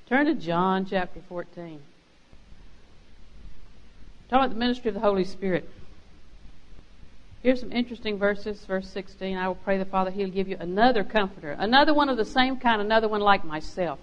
Turn to John chapter 14. Talk about the ministry of the Holy Spirit. Here's some interesting verses. Verse 16, I will pray the Father, He'll give you another comforter. Another one of the same kind, another one like myself.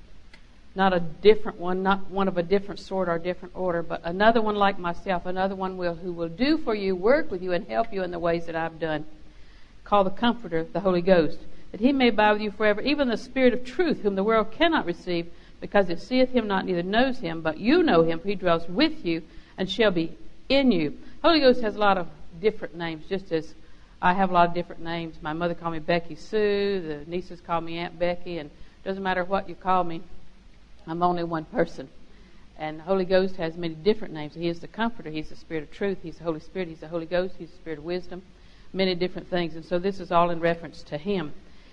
Not a different one, not one of a different sort or a different order, but another one like myself, another one who will do for you, work with you, and help you in the ways that I've done. Called the Comforter, the Holy Ghost, that He may abide with you forever, even the Spirit of truth, whom the world cannot receive, because it seeth Him not, neither knows Him, but you know Him, for He dwells with you and shall be in you. Holy Ghost has a lot of different names, just as I have a lot of different names. My mother called me Becky Sue, the nieces call me Aunt Becky, and it doesn't matter what you call me, I'm only one person. And the Holy Ghost has many different names. He is the Comforter, He's the Spirit of truth, He's the Holy Spirit, He's the Holy Ghost, He's the Spirit of wisdom, many different things. And so this is all in reference to Him.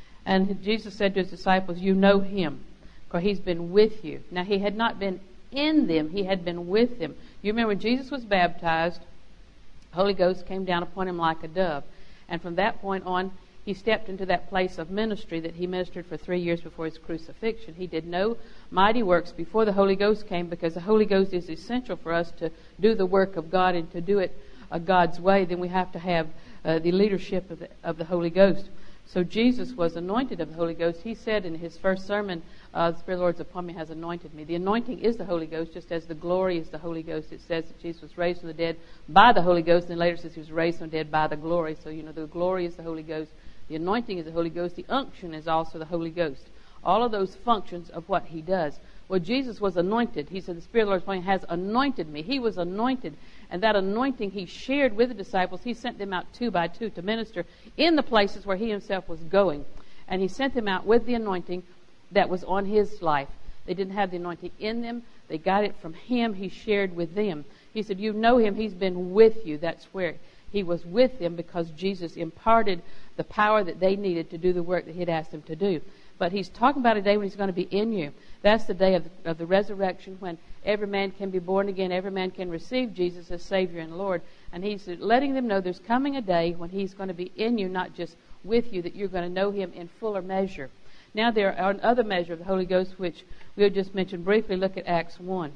And Jesus said to His disciples, you know Him, for He's been with you. Now He had not been in them, He had been with them. You remember when Jesus was baptized, the Holy Ghost came down upon Him like a dove. And from that point on, He stepped into that place of ministry that He ministered for 3 years before His crucifixion. He did no mighty works before the Holy Ghost came, because the Holy Ghost is essential for us to do the work of God and to do it God's way. Then we have to have the leadership of the Holy Ghost. So Jesus was anointed of the Holy Ghost. He said in His first sermon, the Spirit of the Lord is upon me, has anointed me. The anointing is the Holy Ghost, just as the glory is the Holy Ghost. It says that Jesus was raised from the dead by the Holy Ghost, and later it says He was raised from the dead by the glory. So, the glory is the Holy Ghost. The anointing is the Holy Ghost. The unction is also the Holy Ghost. All of those functions of what He does. Well, Jesus was anointed. He said, the Spirit of the Lord has anointed me. He was anointed. And that anointing He shared with the disciples. He sent them out 2 by 2 to minister in the places where He Himself was going. And He sent them out with the anointing that was on His life. They didn't have the anointing in them. They got it from Him. He shared with them. He said, you know Him. He's been with you. That's where He was with them, because Jesus imparted the power that they needed to do the work that He had asked them to do. But He's talking about a day when He's going to be in you. That's the day of the resurrection, when every man can be born again. Every man can receive Jesus as Savior and Lord. And He's letting them know there's coming a day when He's going to be in you, not just with you, that you're going to know Him in fuller measure. Now there are another measure of the Holy Ghost, which we'll just mention briefly. Look at Acts 1.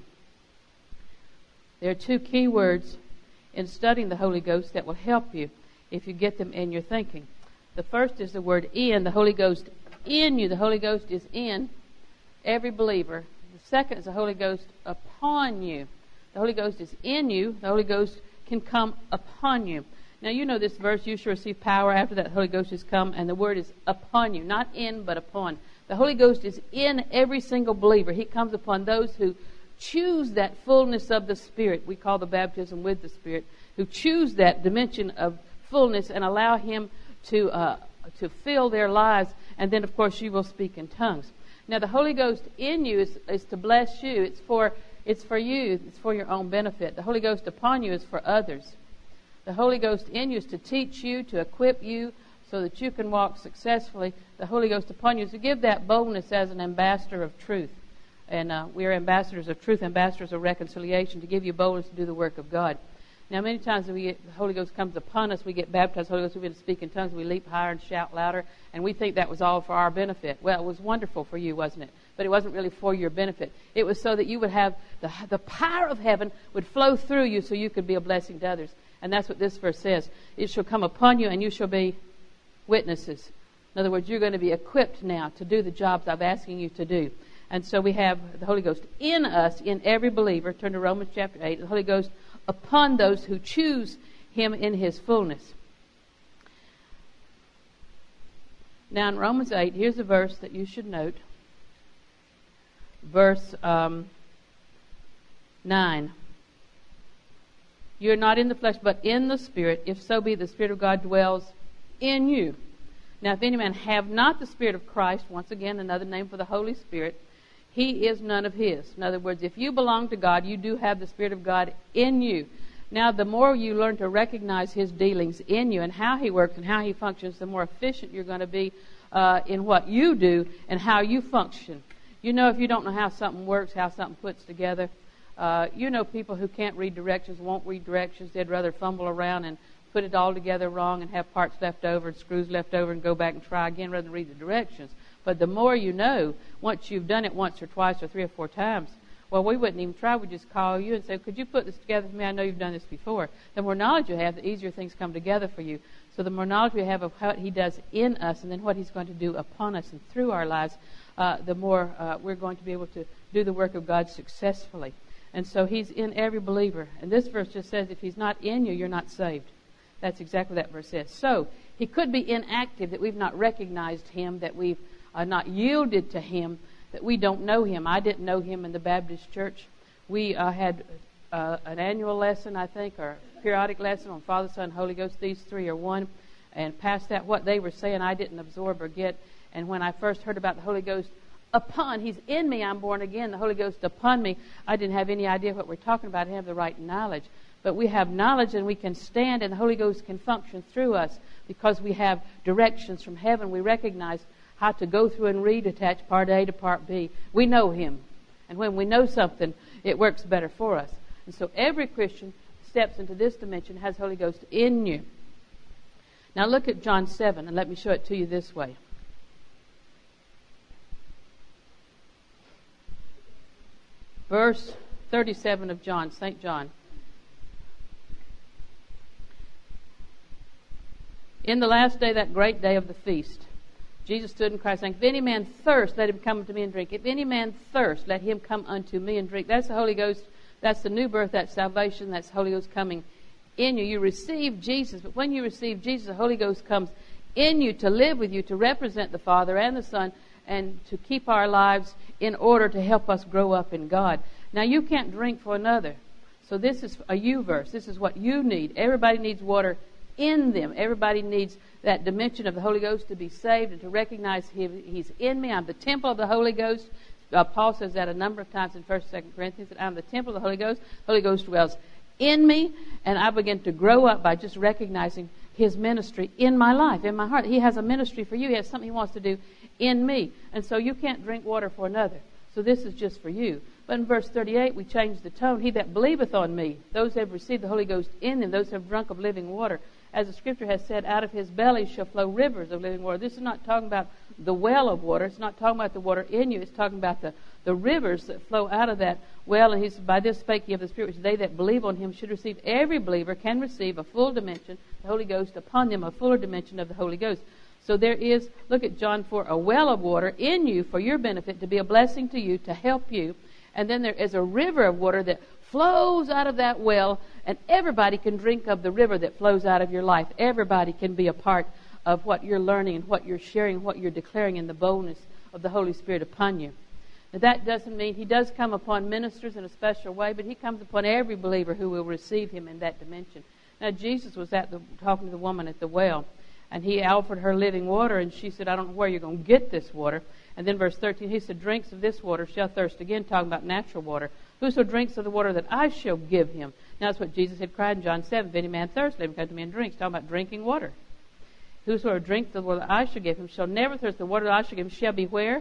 There are 2 key words in studying the Holy Ghost that will help you if you get them in your thinking. The first is the word in, the Holy Ghost in you. The Holy Ghost is in every believer. The second is the Holy Ghost upon you. The Holy Ghost is in you. The Holy Ghost can come upon you. Now you know this verse, you shall receive power after that the Holy Ghost has come, and the word is upon you, not in but upon. The Holy Ghost is in every single believer. He comes upon those who choose that fullness of the Spirit. We call the baptism with the Spirit. Who choose that dimension of fullness and allow Him to fill their lives. And then, of course, you will speak in tongues. Now, the Holy Ghost in you is to bless you. It's for you. It's for your own benefit. The Holy Ghost upon you is for others. The Holy Ghost in you is to teach you, to equip you, so that you can walk successfully. The Holy Ghost upon you is to give that boldness as an ambassador of truth. And we are ambassadors of truth, ambassadors of reconciliation, to give you boldness to do the work of God. Now, many times when the Holy Ghost comes upon us, we get baptized, the Holy Ghost, we begin to speak in tongues, we leap higher and shout louder, and we think that was all for our benefit. Well, it was wonderful for you, wasn't it? But it wasn't really for your benefit. It was so that you would have the power of heaven would flow through you, so you could be a blessing to others. And that's what this verse says. It shall come upon you, and you shall be witnesses. In other words, you're going to be equipped now to do the jobs I'm asking you to do. And so we have the Holy Ghost in us, in every believer. Turn to Romans chapter 8. The Holy Ghost upon those who choose Him in His fullness. Now in Romans 8, here's a verse that you should note. Verse 9. You're not in the flesh, but in the Spirit, if so be the Spirit of God dwells in you. Now if any man have not the Spirit of Christ, once again another name for the Holy Spirit, he is none of His. In other words, if you belong to God, you do have the Spirit of God in you. Now, the more you learn to recognize His dealings in you and how He works and how He functions, the more efficient you're going to be in what you do and how you function. You know, if you don't know how something works, how something puts together, you know people who can't read directions, won't read directions. They'd rather fumble around and put it all together wrong and have parts left over and screws left over and go back and try again rather than read the directions. But the more you know, once you've done it once or twice or 3 or 4 times, well, we wouldn't even try. We'd just call you and say, could you put this together for me? I know you've done this before. The more knowledge you have, the easier things come together for you. So the more knowledge we have of what he does in us and then what he's going to do upon us and through our lives, the more we're going to be able to do the work of God successfully. And so he's in every believer. And this verse just says, if he's not in you, you're not saved. That's exactly what that verse says. So he could be inactive, that we've not recognized him, that we've not yielded to him, that we don't know him. I didn't know him in the Baptist church. We had an annual lesson, I think, or periodic lesson on Father, Son, Holy Ghost. These three are one. And past that, what they were saying, I didn't absorb or get. And when I first heard about the Holy Ghost he's in me, I'm born again, the Holy Ghost upon me, I didn't have any idea what we're talking about. I didn't have the right knowledge. But we have knowledge and we can stand and the Holy Ghost can function through us because we have directions from heaven. We recognize how to go through and redetach part A to part B. We know him. And when we know something, it works better for us. And so every Christian steps into this dimension, has Holy Ghost in you. Now look at John 7 and let me show it to you this way. Verse 37 of John, St. John. In the last day, that great day of the feast, Jesus stood and cried, saying, if any man thirst, let him come unto me and drink. If any man thirst, let him come unto me and drink. That's the Holy Ghost. That's the new birth. That's salvation. That's the Holy Ghost coming in you. You receive Jesus, but when you receive Jesus, the Holy Ghost comes in you to live with you, to represent the Father and the Son, and to keep our lives in order to help us grow up in God. Now, you can't drink for another. So this is a you verse. This is what you need. Everybody needs water in them. Everybody needs that dimension of the Holy Ghost to be saved and to recognize he's in me. I'm the temple of the Holy Ghost. Paul says that a number of times in 1st and 2nd Corinthians, that I'm the temple of the Holy Ghost. The Holy Ghost dwells in me, and I begin to grow up by just recognizing his ministry in my life, in my heart. He has a ministry for you. He has something he wants to do in me. And so you can't drink water for another. So this is just for you. But in verse 38, we change the tone. He that believeth on me, those that have received the Holy Ghost in them, those who have drunk of living water, as the Scripture has said, out of his belly shall flow rivers of living water. This is not talking about the well of water. It's not talking about the water in you. It's talking about the rivers that flow out of that well. And he said, by this spake he of the Spirit, which they that believe on him should receive. Every believer can receive a full dimension, the Holy Ghost upon them, a fuller dimension of the Holy Ghost. So there is, look at John 4, a well of water in you for your benefit, to be a blessing to you, to help you. And then there is a river of water that flows out of that well, and everybody can drink of the river that flows out of your life. Everybody can be a part of what you're learning and what you're sharing, what you're declaring in the boldness of the Holy Spirit upon you. Now, that doesn't mean he does come upon ministers in a special way, but he comes upon every believer who will receive him in that dimension. Now, Jesus was talking to the woman at the well, and he offered her living water, and she said, I don't know where you're going to get this water. And then verse 13, he said, drinks of this water shall thirst. Again, talking about natural water. Whoso drinks of the water that I shall give him. Now, that's what Jesus had cried in John 7. If any man thirst, let him come to me and drink. He's talking about drinking water. Whosoever drinks the water that I shall give him shall never thirst. The water that I shall give him shall be where?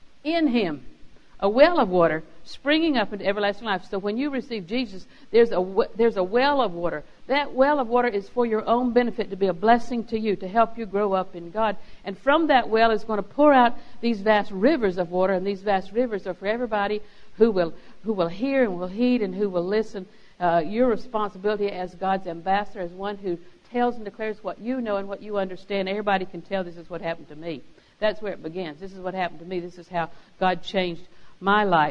In him. A well of water springing up into everlasting life. So when you receive Jesus, there's a well of water. That well of water is for your own benefit, to be a blessing to you, to help you grow up in God. And from that well is going to pour out these vast rivers of water, and these vast rivers are for everybody who will hear and will heed and who will listen. Your responsibility as God's ambassador, as one who tells and declares what you know and what you understand. Everybody can tell this is what happened to me. That's where it begins. This is what happened to me. This is how God changed my life.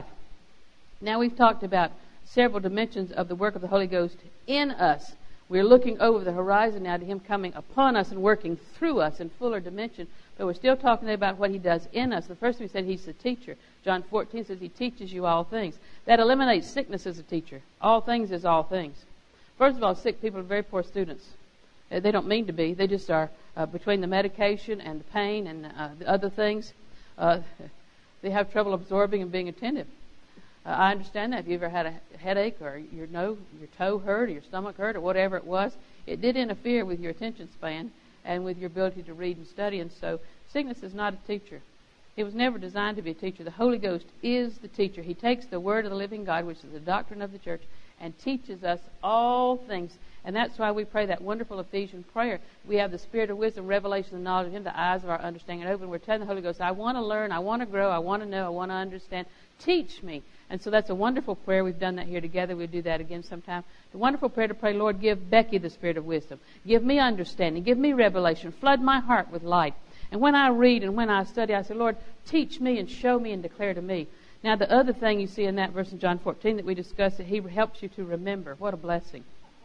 Now we've talked about several dimensions of the work of the Holy Ghost in us. We're looking over the horizon now to him coming upon us and working through us in fuller dimension. But we're still talking about what he does in us. The first we said he's the teacher. John 14 says he teaches you all things. That eliminates sickness as a teacher. All things is all things. First of all, sick people are very poor students. They don't mean to be. They just are. Between the medication and the pain and the other things, they have trouble absorbing and being attentive. I understand that. If you ever had a headache or your toe hurt or your stomach hurt or whatever it was, it did interfere with your attention span and with your ability to read and study. And so sickness is not a teacher. It was never designed to be a teacher. The Holy Ghost is the teacher. He takes the word of the living God, which is the doctrine of the church, and teaches us all things. And that's why we pray that wonderful Ephesian prayer. We have the spirit of wisdom, revelation, and knowledge in the eyes of our understanding open. We're telling the Holy Ghost, I want to learn, I want to grow, I want to know, I want to understand. Teach me. And so that's a wonderful prayer. We've done that here together. We'll do that again sometime. The wonderful prayer to pray, Lord, give Becky the spirit of wisdom. Give me understanding. Give me revelation. Flood my heart with light. And when I read and when I study, I say, Lord, teach me and show me and declare to me. Now, the other thing you see in that verse in John 14 that we discussed, that He helps you to remember. What a blessing.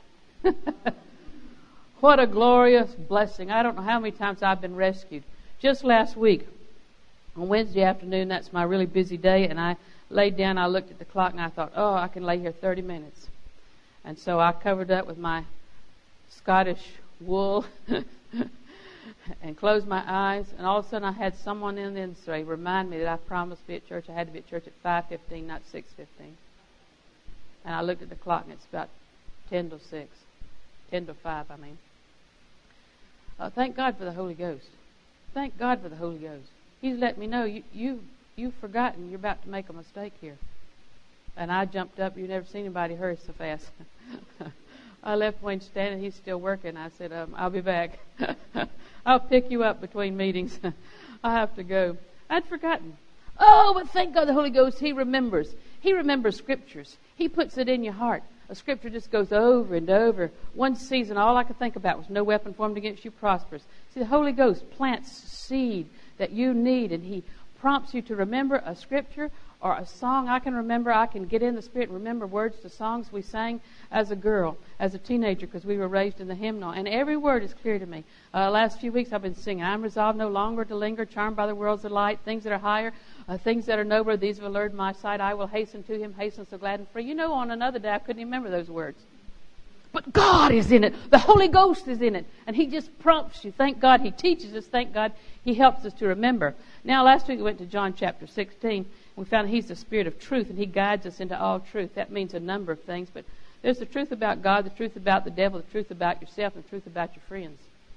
What a glorious blessing. I don't know how many times I've been rescued. Just last week, on Wednesday afternoon, that's my really busy day, and I laid down, I looked at the clock, and I thought, oh, I can lay here 30 minutes. And so I covered up with my Scottish wool and closed my eyes, and all of a sudden I had someone in the industry remind me that I promised to be at church. I had to be at church at 5:15, not 6:15. And I looked at the clock, and it's about 10 to 6. 10 to 5, I mean. Thank God for the Holy Ghost. Thank God for the Holy Ghost. He's let me know, you've forgotten. You're about to make a mistake here. And I jumped up. You've never seen anybody hurry so fast. I left Wayne standing. He's still working. I said, I'll be back. I'll pick you up between meetings. I have to go. I'd forgotten. Oh, but thank God the Holy Ghost, He remembers. He remembers scriptures. He puts it in your heart. A scripture just goes over and over. One season, all I could think about was no weapon formed against you prospers. See, the Holy Ghost plants seed that you need, and He prompts you to remember a scripture or a song. I can remember, I can get in the Spirit and remember words to songs we sang as a girl, as a teenager, because we were raised in the hymnal. And every word is clear to me. Last few weeks I've been singing, I'm resolved no longer to linger, charmed by the world's delight, things that are higher, things that are nobler, these have allured my sight. I will hasten to Him, hasten so glad and free. You know, on another day I couldn't even remember those words. But God is in it. The Holy Ghost is in it. And He just prompts you. Thank God He teaches us. Thank God He helps us to remember. Now, last week we went to John chapter 16. We found He's the Spirit of truth, and He guides us into all truth. That means a number of things. But there's the truth about God, the truth about the devil, the truth about yourself, and the truth about your friends.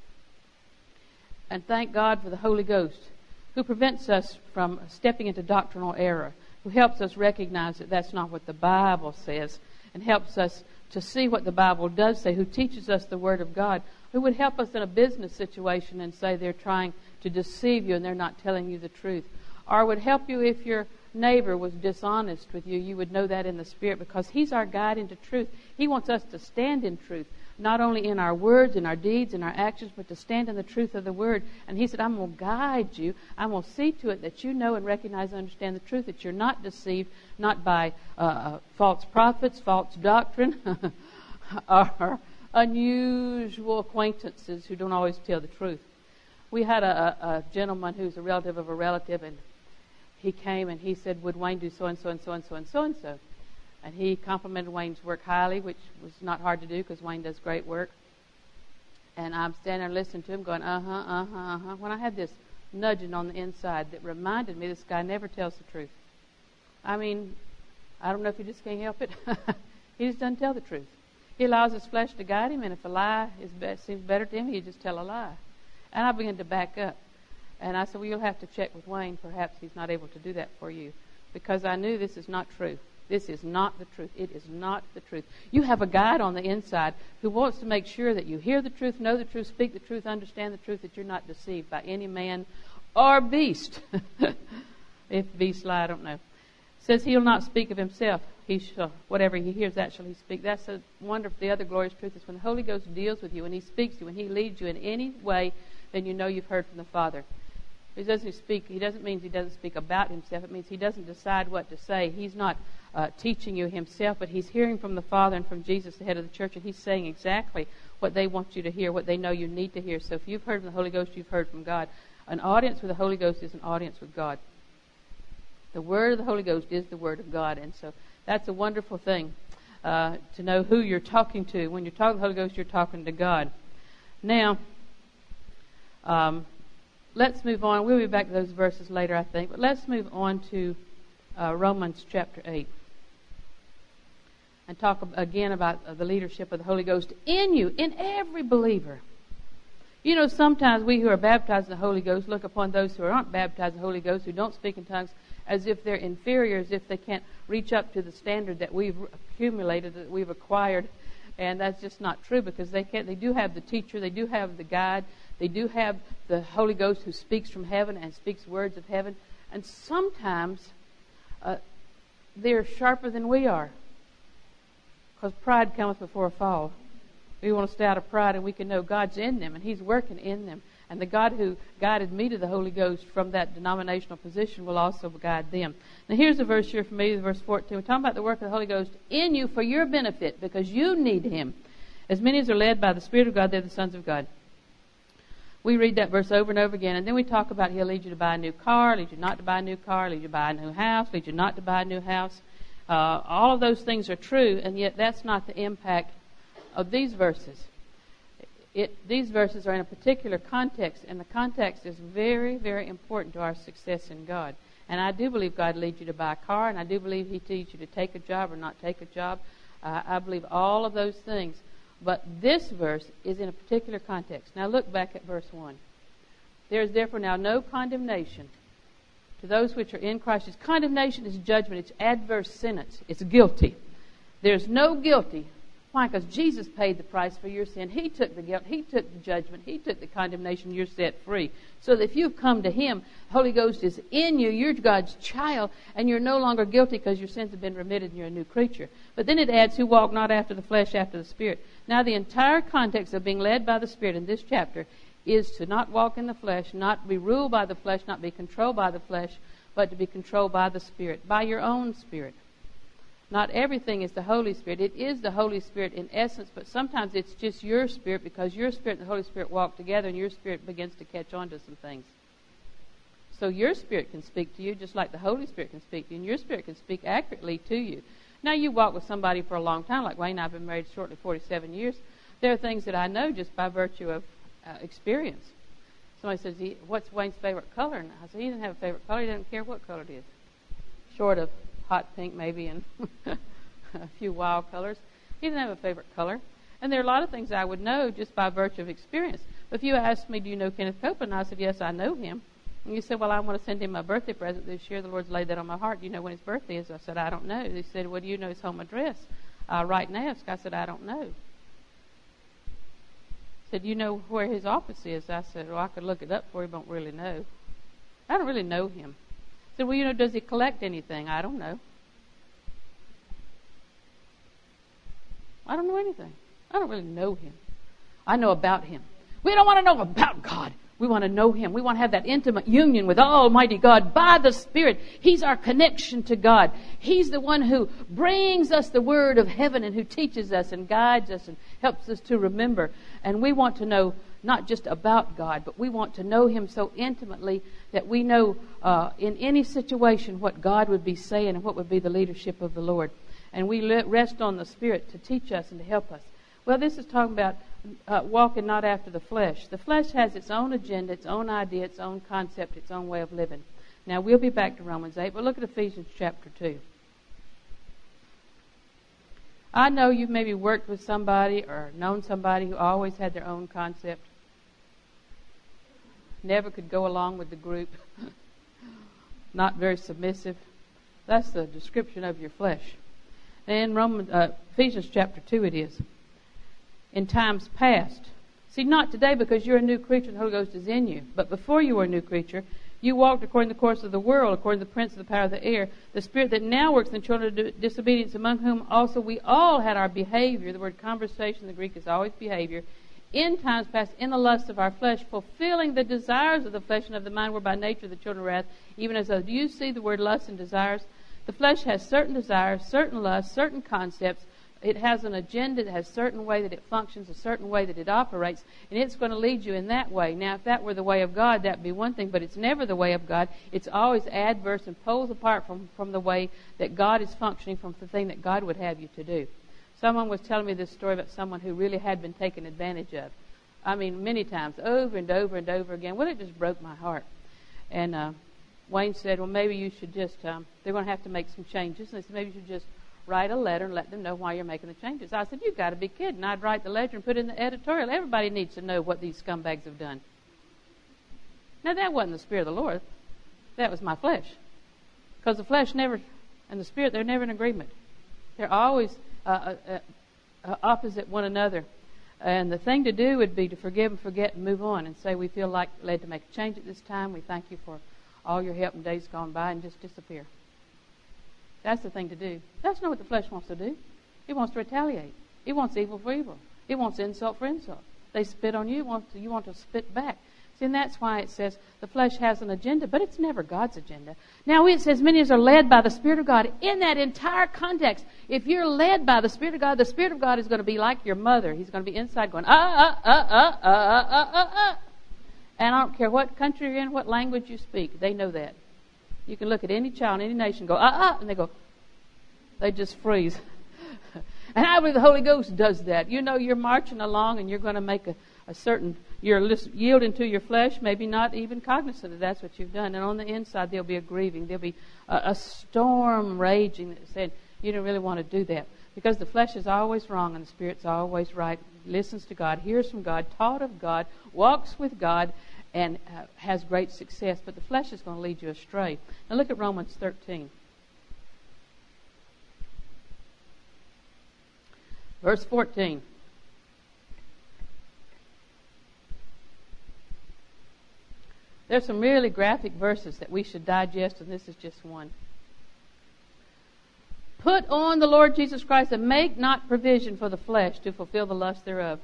And thank God for the Holy Ghost, who prevents us from stepping into doctrinal error, who helps us recognize that that's not what the Bible says, and helps us to see what the Bible does say, who teaches us the Word of God, who would help us in a business situation and say they're trying to deceive you and they're not telling you the truth. Or would help you if your neighbor was dishonest with you. You would know that in the Spirit, because He's our guide into truth. He wants us to stand in truth, not only in our words, in our deeds, in our actions, but to stand in the truth of the Word. And He said, I'm going to guide you. I'm going to see to it that you know and recognize and understand the truth, that you're not deceived, not by false prophets, false doctrine, or unusual acquaintances who don't always tell the truth. We had a gentleman who's a relative of a relative, and he came and he said, would Wayne do so-and-so and so-and-so and so-and-so? And he complimented Wayne's work highly, which was not hard to do because Wayne does great work. And I'm standing there listening to him going, when I had this nudging on the inside that reminded me this guy never tells the truth. I mean, I don't know if he just can't help it. He just doesn't tell the truth. He allows his flesh to guide him, and if a lie seems better to him, he'll just tell a lie. And I began to back up. And I said, well, you'll have to check with Wayne. Perhaps he's not able to do that for you. Because I knew this is not true. This is not the truth. It is not the truth. You have a guide on the inside who wants to make sure that you hear the truth, know the truth, speak the truth, understand the truth, that you're not deceived by any man or beast. If beast lie, I don't know. It says He'll not speak of Himself. He shall, whatever He hears, that shall He speak. That's a wonderful, the other glorious truth is when the Holy Ghost deals with you and He speaks to you and He leads you in any way, then you know you've heard from the Father. He doesn't speak. He doesn't mean He doesn't speak about Himself. It means He doesn't decide what to say. He's not teaching you Himself, but He's hearing from the Father and from Jesus, the head of the church, and He's saying exactly what they want you to hear, what they know you need to hear. So if you've heard from the Holy Ghost, you've heard from God. An audience with the Holy Ghost is an audience with God. The Word of the Holy Ghost is the Word of God, and so that's a wonderful thing to know who you're talking to. When you're talking to the Holy Ghost, you're talking to God. Now, let's move on. We'll be back to those verses later, I think. But let's move on to Romans chapter 8. And talk again about the leadership of the Holy Ghost in you, in every believer. You know, sometimes we who are baptized in the Holy Ghost look upon those who aren't baptized in the Holy Ghost, who don't speak in tongues, as if they're inferior, as if they can't reach up to the standard that we've accumulated, that we've acquired. And that's just not true, because they can't. They do have the teacher, they do have the guide, they do have the Holy Ghost who speaks from heaven and speaks words of heaven. And sometimes they're sharper than we are, because pride cometh before a fall. We want to stay out of pride, and we can know God's in them, and He's working in them. And the God who guided me to the Holy Ghost from that denominational position will also guide them. Now here's a verse here for me, verse 14. We're talking about the work of the Holy Ghost in you for your benefit, because you need Him. As many as are led by the Spirit of God, they're the sons of God. We read that verse over and over again, and then we talk about He'll lead you to buy a new car, lead you not to buy a new car, lead you to buy a new house, lead you not to buy a new house. All of those things are true, and yet that's not the impact of these verses. These verses are in a particular context, and the context is very, very important to our success in God. And I do believe God leads you to buy a car, and I do believe He teaches you to take a job or not take a job. I believe all of those things. But this verse is in a particular context. Now look back at verse 1. There is therefore now no condemnation to those which are in Christ Jesus. Condemnation is judgment. It's adverse sentence. It's guilty. There's no guilty. Why? Because Jesus paid the price for your sin. He took the guilt. He took the judgment. He took the condemnation. You're set free. So that if you've come to Him, the Holy Ghost is in you. You're God's child, and you're no longer guilty because your sins have been remitted and you're a new creature. But then it adds, who walk not after the flesh, after the Spirit. Now the entire context of being led by the Spirit in this chapter is to not walk in the flesh, not be ruled by the flesh, not be controlled by the flesh, but to be controlled by the Spirit, by your own Spirit. Not everything is the Holy Spirit. It is the Holy Spirit in essence, but sometimes it's just your spirit, because your spirit and the Holy Spirit walk together, and your spirit begins to catch on to some things. So your spirit can speak to you just like the Holy Spirit can speak to you, and your spirit can speak accurately to you. Now, you walk with somebody for a long time, like Wayne and I have been married shortly 47 years. There are things that I know just by virtue of experience. Somebody says, what's Wayne's favorite color? And I said, he doesn't have a favorite color. He doesn't care what color it is. Short of hot pink maybe and a few wild colors. He didn't have a favorite color. And there are a lot of things I would know just by virtue of experience. But if you asked me, do you know Kenneth Copeland? I said, yes, I know him. And you said, well, I want to send him a birthday present this year. The Lord's laid that on my heart. Do you know when his birthday is? I said, I don't know. They said, well, do you know his home address? Right now. I said, I don't know. Said, do you know where his office is? I said, well, I could look it up for you, but I don't really know. I don't really know him. I said, well, you know, does he collect anything? I don't know. I don't know anything. I don't really know him. I know about him. We don't want to know about God. We want to know Him. We want to have that intimate union with Almighty God by the Spirit. He's our connection to God. He's the one who brings us the Word of heaven and who teaches us and guides us and helps us to remember. And we want to know not just about God, but we want to know Him so intimately that we know in any situation what God would be saying and what would be the leadership of the Lord. And we rest on the Spirit to teach us and to help us. Well, this is talking about walking not after the flesh. The flesh has its own agenda, its own idea, its own concept, its own way of living. Now, we'll be back to Romans 8, but look at Ephesians chapter 2. I know you've maybe worked with somebody or known somebody who always had their own concept. Never could go along with the group. Not very submissive. That's the description of your flesh. In Ephesians chapter 2 it is. In times past. See, not today, because you're a new creature and the Holy Ghost is in you. But before you were a new creature, you walked according to the course of the world, according to the prince of the power of the air, the spirit that now works in the children of disobedience, among whom also we all had our behavior. The word conversation in the Greek is always behavior. In times past, in the lust of our flesh, fulfilling the desires of the flesh and of the mind, were by nature the children of wrath, even as those. Do you see the word lust and desires? The flesh has certain desires, certain lusts, certain concepts. It has an agenda. It has a certain way that it functions, a certain way that it operates, and it's going to lead you in that way. Now, if that were the way of God, that would be one thing, but it's never the way of God. It's always adverse and pulls apart from the way that God is functioning, from the thing that God would have you to do. Someone was telling me this story about someone who really had been taken advantage of. I mean, many times, over and over and over again. Well, it just broke my heart. And Wayne said, well, maybe you should just, they're going to have to make some changes. And they said, maybe you should just write a letter and let them know why you're making the changes. I said, you've got to be kidding. I'd write the letter and put it in the editorial. Everybody needs to know what these scumbags have done. Now, that wasn't the Spirit of the Lord. That was my flesh. Because the flesh never, and the Spirit, they're never in agreement. They're always opposite one another. And the thing to do would be to forgive and forget and move on and say, we feel like led to make a change at this time. We thank you for all your help in days gone by, and just disappear. That's the thing to do. That's not what the flesh wants to do. It wants to retaliate. It wants evil for evil. It wants insult for insult. They spit on you, you want to spit back. See, and that's why it says the flesh has an agenda, but it's never God's agenda. Now, it says many as are led by the Spirit of God. In that entire context, if you're led by the Spirit of God is going to be like your mother. He's going to be inside going, And I don't care what country you're in, what language you speak, they know that. You can look at any child in any nation, go, and they go, they just freeze. And I believe the Holy Ghost does that. You know, you're marching along and you're going to make a certain, you're yielding to your flesh, maybe not even cognizant that that's what you've done. And on the inside, there'll be a grieving. There'll be a storm raging that said, you don't really want to do that. Because the flesh is always wrong and the Spirit's always right. Listens to God, hears from God, taught of God, walks with God, and has great success. But the flesh is going to lead you astray. Now look at Romans 13. Verse 14. There's some really graphic verses that we should digest, and this is just one. Put on the Lord Jesus Christ and make not provision for the flesh to fulfill the lust thereof.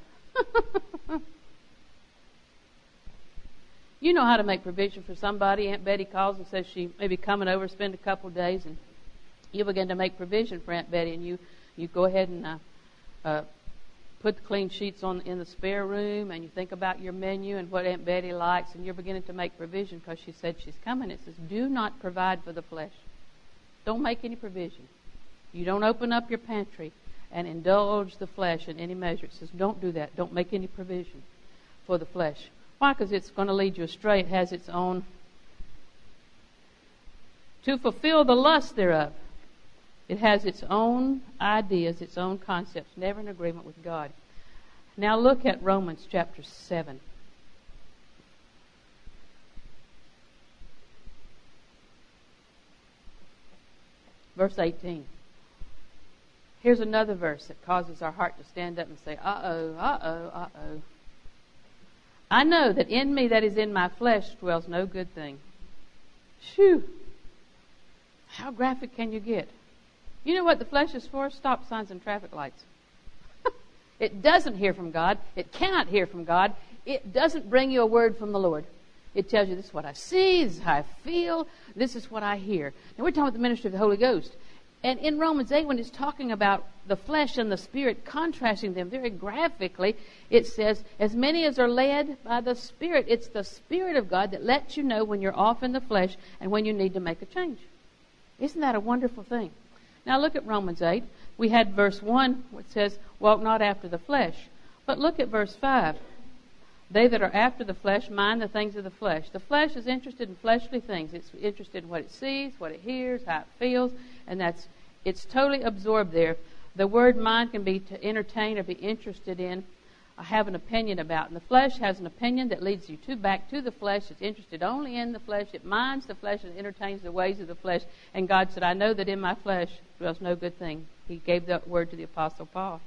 You know how to make provision for somebody. Aunt Betty calls and says she may be coming over, spend a couple of days, and you begin to make provision for Aunt Betty, and you go ahead and put the clean sheets in the spare room, and you think about your menu and what Aunt Betty likes, and you're beginning to make provision because she said she's coming. It says, do not provide for the flesh. Don't make any provision. You don't open up your pantry and indulge the flesh in any measure. It says, don't do that. Don't make any provision for the flesh. Why? Because it's going to lead you astray. It has its own, to fulfill the lust thereof. It has its own ideas, its own concepts, never in agreement with God. Now look at Romans chapter 7. Verse 18. Here's another verse that causes our heart to stand up and say, uh-oh. I know that in me, that is in my flesh, dwells no good thing. Phew. How graphic can you get? You know what the flesh is for? Stop signs and traffic lights. It doesn't hear from God. It cannot hear from God. It doesn't bring you a word from the Lord. It tells you, this is what I see, this is how I feel, this is what I hear. Now we're talking about the ministry of the Holy Ghost. And in Romans 8, when it's talking about the flesh and the Spirit, contrasting them very graphically, it says, as many as are led by the Spirit, it's the Spirit of God that lets you know when you're off in the flesh and when you need to make a change. Isn't that a wonderful thing? Now look at Romans 8. We had verse 1, which says, walk not after the flesh. But look at verse 5. They that are after the flesh mind the things of the flesh. The flesh is interested in fleshly things. It's interested in what it sees, what it hears, how it feels, and it's totally absorbed there. The word mind can be to entertain or be interested in, or have an opinion about. And the flesh has an opinion that leads you back to the flesh. It's interested only in the flesh. It minds the flesh and entertains the ways of the flesh. And God said, I know that in my flesh dwells no good thing. He gave that word to the Apostle Paul.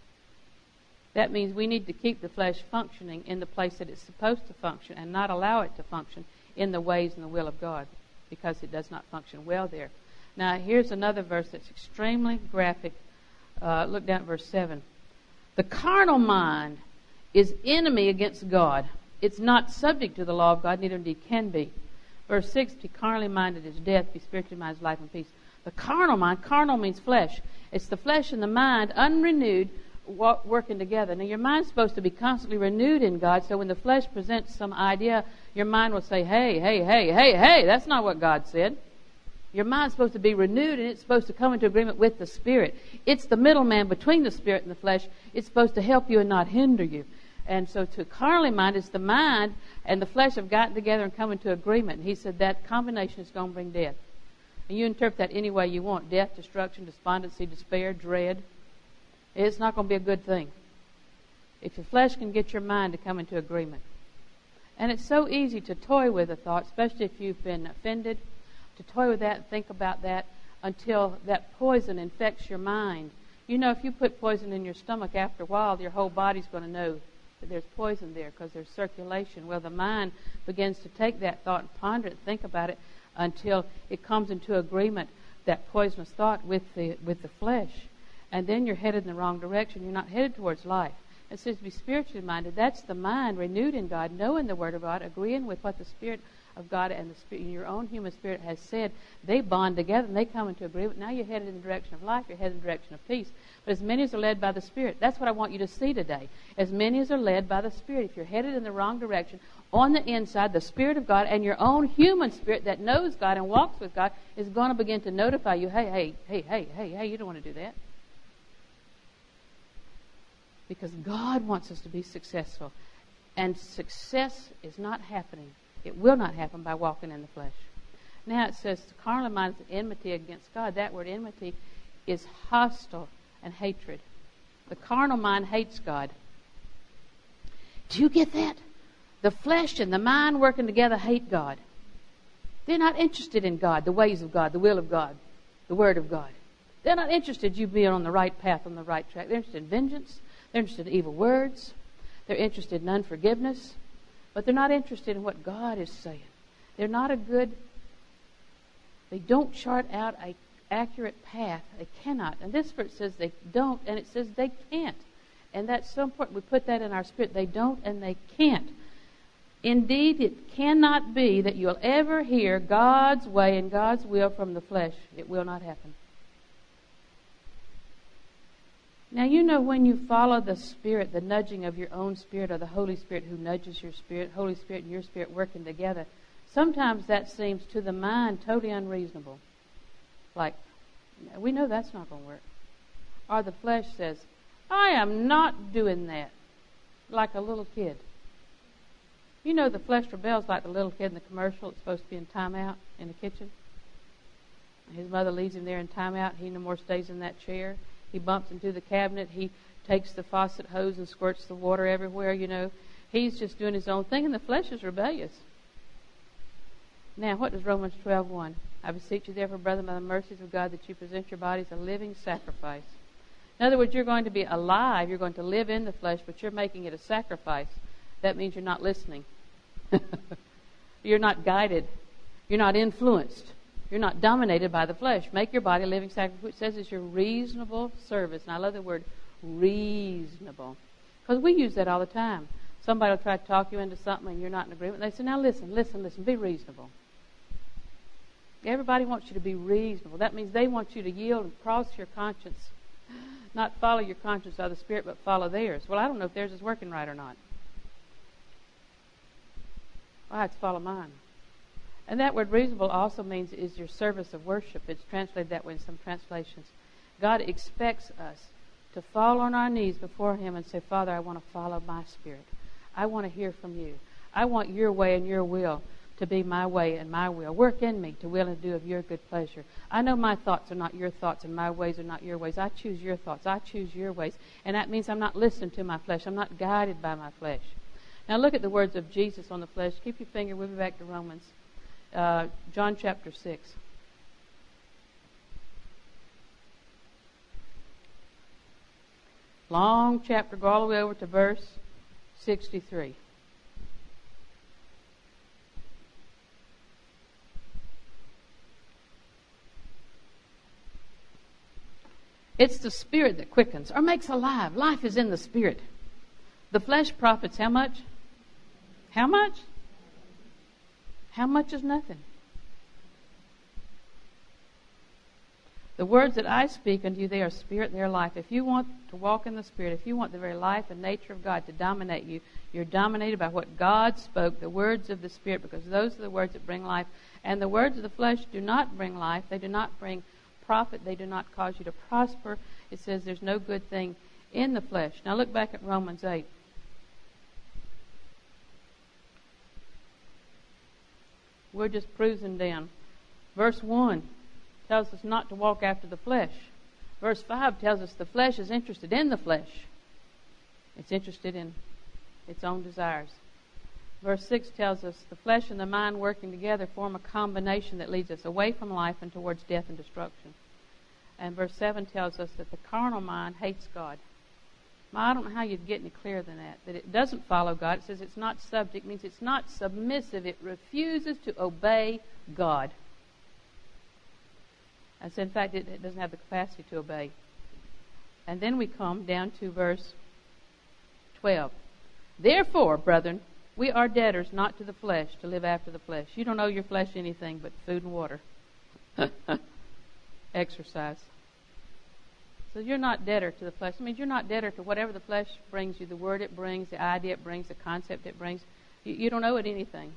That means we need to keep the flesh functioning in the place that it's supposed to function and not allow it to function in the ways and the will of God, because it does not function well there. Now, here's another verse that's extremely graphic. Look down at verse 7. The carnal mind is enemy against God. It's not subject to the law of God, neither indeed can be. Verse 6, be carnally minded is death, be spiritually minded is life and peace. The carnal mind, carnal means flesh. It's the flesh and the mind, unrenewed, working together. Now, your mind's supposed to be constantly renewed in God, so when the flesh presents some idea, your mind will say, hey, that's not what God said. Your mind's supposed to be renewed, and it's supposed to come into agreement with the Spirit. It's the middleman between the Spirit and the flesh. It's supposed to help you and not hinder you. And so to carnally mind, it's the mind and the flesh have gotten together and come into agreement. And he said that combination is going to bring death. And you interpret that any way you want. Death, destruction, despondency, despair, dread. It's not going to be a good thing. If your flesh can get your mind to come into agreement. And it's so easy to toy with a thought, especially if you've been offended, to toy with that and think about that until that poison infects your mind. You know, if you put poison in your stomach, after a while, your whole body's going to know that there's poison there because there's circulation. Well, the mind begins to take that thought and ponder it, think about it until it comes into agreement, that poisonous thought, with the flesh. And then you're headed in the wrong direction. You're not headed towards life. It says to be spiritually minded. That's the mind renewed in God, knowing the Word of God, agreeing with what the Spirit of God and the Spirit, your own human spirit has said. They bond together and they come into agreement. Now you're headed in the direction of life. You're headed in the direction of peace. But as many as are led by the Spirit, that's what I want you to see today. As many as are led by the Spirit. If you're headed in the wrong direction, on the inside, the Spirit of God and your own human spirit that knows God and walks with God is going to begin to notify you, hey, you don't want to do that. Because God wants us to be successful. And success is not happening. It will not happen by walking in the flesh. Now it says the carnal mind is enmity against God. That word enmity is hostile and hatred. The carnal mind hates God. Do you get that? The flesh and the mind working together hate God. They're not interested in God, the ways of God, the will of God, the Word of God. They're not interested in you being on the right path, on the right track. They're interested in vengeance. They're interested in evil words. They're interested in unforgiveness. But they're not interested in what God is saying. They're not they don't chart out an accurate path. They cannot. And this verse says they don't, and it says they can't. And that's so important. We put that in our spirit. They don't and they can't. Indeed, it cannot be that you'll ever hear God's way and God's will from the flesh. It will not happen. Now, you know when you follow the Spirit, the nudging of your own spirit or the Holy Spirit who nudges your spirit, Holy Spirit and your spirit working together, sometimes that seems to the mind totally unreasonable. Like, we know that's not going to work. Or the flesh says, I am not doing that. Like a little kid. You know the flesh rebels like the little kid in the commercial that's supposed to be in timeout in the kitchen. His mother leaves him there in timeout. He no more stays in that chair. He bumps into the cabinet. He takes the faucet hose and squirts the water everywhere, you know. He's just doing his own thing, and the flesh is rebellious. Now, what does Romans 12:1? I beseech you, therefore, brethren, by the mercies of God, that you present your bodies a living sacrifice. In other words, you're going to be alive. You're going to live in the flesh, but you're making it a sacrifice. That means you're not listening. You're not guided. You're not influenced. You're not dominated by the flesh. Make your body a living sacrifice, which says it's your reasonable service. And I love the word reasonable. Because we use that all the time. Somebody will try to talk you into something and you're not in agreement. They say, now listen, be reasonable. Everybody wants you to be reasonable. That means they want you to yield and cross your conscience. Not follow your conscience of the Spirit, but follow theirs. Well, I don't know if theirs is working right or not. I have to follow mine. And that word reasonable also means is your service of worship. It's translated that way in some translations. God expects us to fall on our knees before Him and say, Father, I want to follow my Spirit. I want to hear from you. I want your way and your will to be my way and my will. Work in me to will and do of your good pleasure. I know my thoughts are not your thoughts and my ways are not your ways. I choose your thoughts. I choose your ways. And that means I'm not listening to my flesh. I'm not guided by my flesh. Now look at the words of Jesus on the flesh. Keep your finger with me back to Romans. John chapter 6. Long chapter, go all the way over to verse 63. It's the Spirit that quickens or makes alive. Life is in the Spirit. The flesh profits how much? How much? How much is nothing? The words that I speak unto you, they are spirit, they are life. If you want to walk in the Spirit, if you want the very life and nature of God to dominate you, you're dominated by what God spoke, the words of the Spirit, because those are the words that bring life. And the words of the flesh do not bring life. They do not bring profit. They do not cause you to prosper. It says there's no good thing in the flesh. Now look back at Romans 8. We're just cruising down. Verse 1. tells us not to walk after the flesh. Verse 5 tells us the flesh is interested in the flesh. It's interested in its own desires. Verse 6 tells us the flesh and the mind working together form a combination that leads us away from life and towards death and destruction. And verse 7 tells us that the carnal mind hates God. Now, I don't know how you'd get any clearer than that. That it doesn't follow God. It says it's not subject. It means it's not submissive. It refuses to obey God. And so, in fact, it doesn't have the capacity to obey. And then we come down to verse 12. Therefore, brethren, we are debtors not to the flesh, to live after the flesh. You don't owe your flesh anything but food and water. Exercise. So you're not debtor to the flesh. It means you're not debtor to whatever the flesh brings you, the word it brings, the idea it brings, the concept it brings. You don't owe it anything.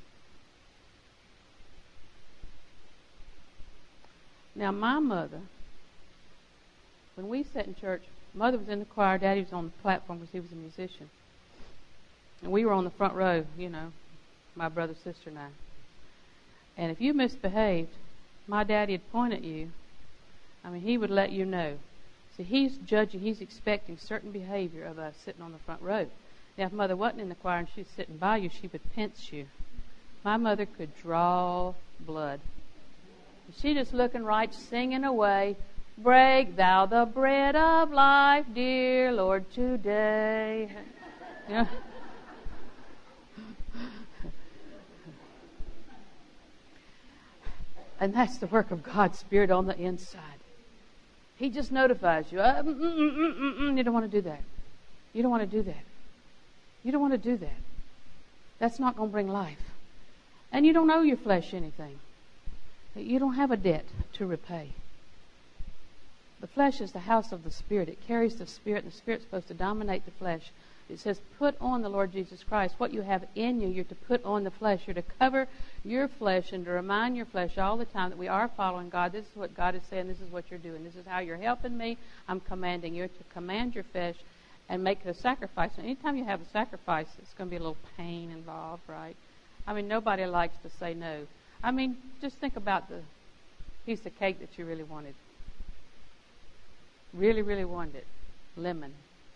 Now, my mother, when we sat in church, Mother was in the choir, Daddy was on the platform because he was a musician. And we were on the front row, you know, my brother, sister, and I. And if you misbehaved, my daddy would point at you. I mean, he would let you know. See, he's judging, he's expecting certain behavior of us sitting on the front row. Now, if Mother wasn't in the choir and she was sitting by you, she would pinch you. My mother could draw blood. She just looking right, singing away, break thou the bread of life, dear Lord, today. You know? And that's the work of God's Spirit on the inside. He just notifies you. You don't want to do that. You don't want to do that. You don't want to do that. That's not going to bring life. And you don't owe your flesh anything. You don't have a debt to repay. The flesh is the house of the Spirit. It carries the Spirit, and the Spirit's supposed to dominate the flesh. It says, put on the Lord Jesus Christ. What you have in you, you're to put on the flesh. You're to cover your flesh and to remind your flesh all the time that we are following God. This is what God is saying. This is what you're doing. This is how you're helping me. I'm commanding you to command your flesh and make it a sacrifice. And anytime you have a sacrifice, it's going to be a little pain involved, right? I mean, nobody likes to say no. I mean, just think about the piece of cake that you really wanted. Really, really wanted it. Lemon.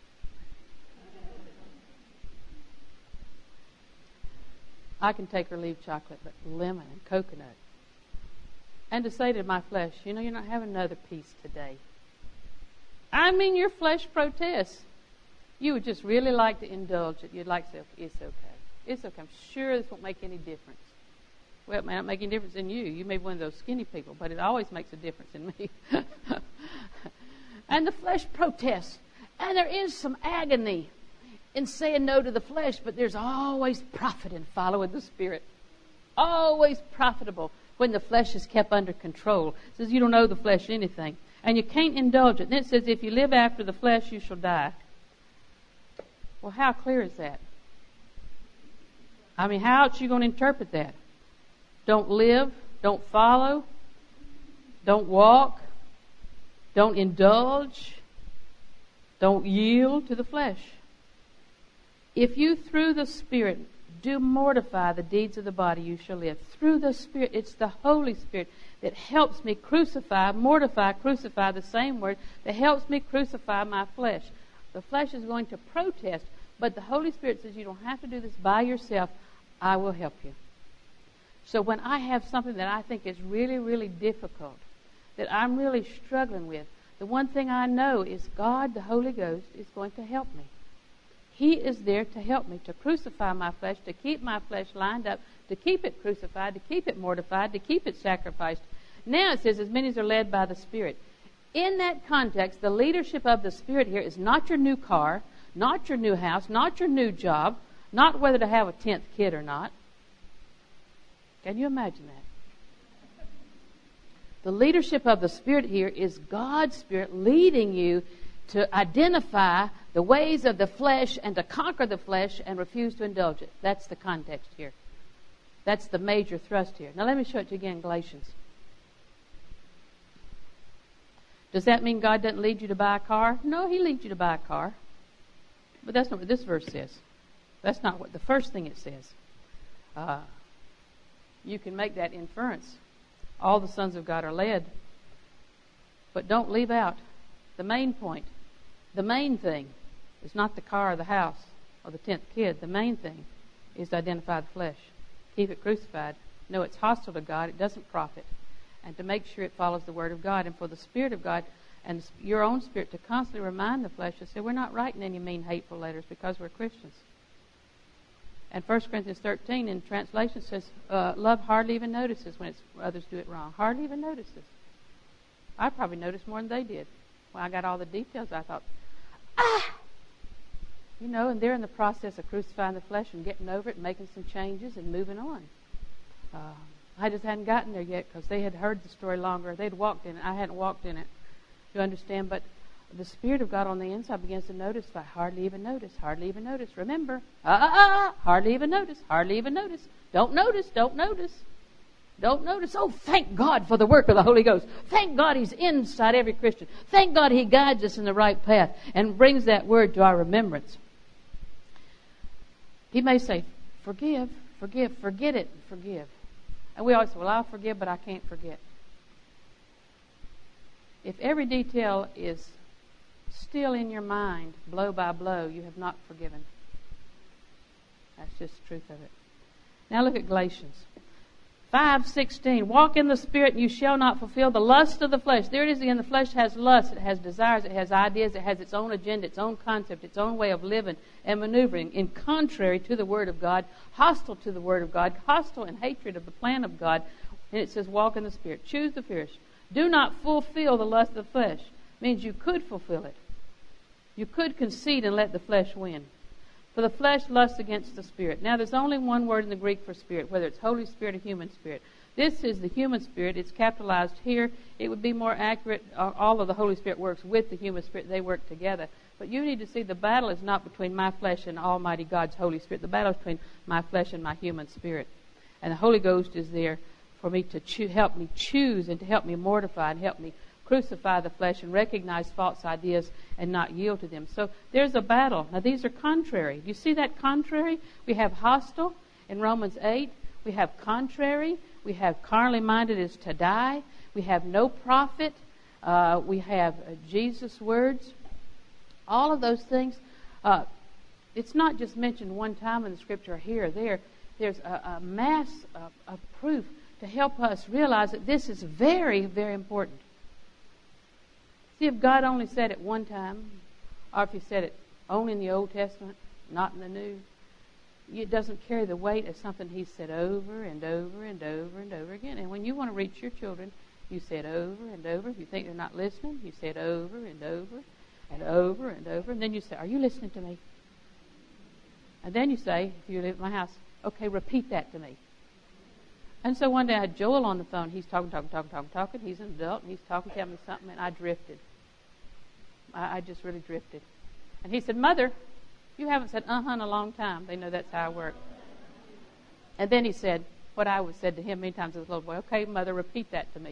I can take or leave chocolate, but lemon and coconut. And to say to my flesh, you know, you're not having another piece today. I mean, your flesh protests. You would just really like to indulge it. You'd like to say, it's okay. It's okay. I'm sure this won't make any difference. Well, it may not make any difference in you. You may be one of those skinny people, but it always makes a difference in me. And the flesh protests. And there is some agony in saying no to the flesh, but there's always profit in following the Spirit. Always profitable when the flesh is kept under control. It says you don't owe the flesh anything. And you can't indulge it. Then it says if you live after the flesh, you shall die. Well, how clear is that? I mean, how else are you going to interpret that? Don't live, don't follow, don't walk, don't indulge, don't yield to the flesh. If you, through the Spirit, do mortify the deeds of the body, you shall live. Through the Spirit, it's the Holy Spirit that helps me crucify, the same word, that helps me crucify my flesh. The flesh is going to protest, but the Holy Spirit says you don't have to do this by yourself. I will help you. So when I have something that I think is really, really difficult, that I'm really struggling with, the one thing I know is God, the Holy Ghost, is going to help me. He is there to help me, to crucify my flesh, to keep my flesh lined up, to keep it crucified, to keep it mortified, to keep it sacrificed. Now it says, as many as are led by the Spirit. In that context, the leadership of the Spirit here is not your new car, not your new house, not your new job, not whether to have a 10th kid or not. Can you imagine that? The leadership of the Spirit here is God's Spirit leading you to identify the ways of the flesh and to conquer the flesh and refuse to indulge it. That's the context here. That's the major thrust here. Now let me show it to you again in Galatians. Does that mean God doesn't lead you to buy a car? No, He leads you to buy a car. But that's not what this verse says. That's not what the first thing it says. You can make that inference. All the sons of God are led But don't leave out the main point. The main thing is not the car or the house or the 10th kid. The main thing is to identify the flesh. Keep it crucified. Know it's hostile to God. It doesn't profit. And to make sure it follows the Word of God. And for the Spirit of God and your own spirit to constantly remind the flesh to say, we're not writing any mean, hateful letters because we're Christians. And 1 Corinthians 13 in translation says, love hardly even notices when others do it wrong. Hardly even notices. I probably noticed more than they did. When I got all the details, I thought, and they're in the process of crucifying the flesh and getting over it and making some changes and moving on. I just hadn't gotten there yet because they had heard the story longer. They'd walked in it. I hadn't walked in it. You understand? But the Spirit of God on the inside begins to notice. I hardly even notice. Hardly even notice. Remember, hardly even notice. Hardly even notice. Don't notice. Don't notice. Don't notice. Oh, thank God for the work of the Holy Ghost. Thank God He's inside every Christian. Thank God He guides us in the right path and brings that word to our remembrance. He may say, forgive, forget it, forgive. And we always say, well, I'll forgive, but I can't forget. If every detail is still in your mind, blow by blow, you have not forgiven. That's just the truth of it. Now look at Galatians 5:16. Walk in the Spirit, and you shall not fulfill the lust of the flesh. There it is again. The flesh has lust. It has desires. It has ideas. It has its own agenda, its own concept, its own way of living and maneuvering in contrary to the Word of God, hostile to the Word of God, hostile and hatred of the plan of God. And it says, walk in the Spirit. Choose the flesh. Do not fulfill the lust of the flesh. Means you could fulfill it. You could concede and let the flesh win. For the flesh lusts against the Spirit. Now, there's only one word in the Greek for spirit, whether it's Holy Spirit or human spirit. This is the human spirit. It's capitalized here. It would be more accurate. All of the Holy Spirit works with the human spirit. They work together. But you need to see the battle is not between my flesh and Almighty God's Holy Spirit. The battle is between my flesh and my human spirit. And the Holy Ghost is there for me to help me choose and to help me mortify and help me crucify the flesh and recognize false ideas and not yield to them. So there's a battle. Now these are contrary. Do you see that contrary? We have hostile in Romans 8. We have contrary. We have carnally minded is to die. We have no profit. We have Jesus' words. All of those things. It's not just mentioned one time in the Scripture or here or there. There's a mass of proof to help us realize that this is very, very important. See, if God only said it one time, or if He said it only in the Old Testament, not in the New, it doesn't carry the weight of something He said over and over and over and over again. And when you want to reach your children, you say it over and over. If you think they're not listening, you say it over and over and over and over. And then you say, are you listening to me? And then you say, if you live at my house, okay, repeat that to me. And so one day I had Joel on the phone. He's talking. He's an adult, and he's talking, telling me something, and I drifted. I just really drifted. And he said, Mother, you haven't said in a long time. They know that's how I work. And then he said, what I said to him many times as a little boy, okay, Mother, repeat that to me.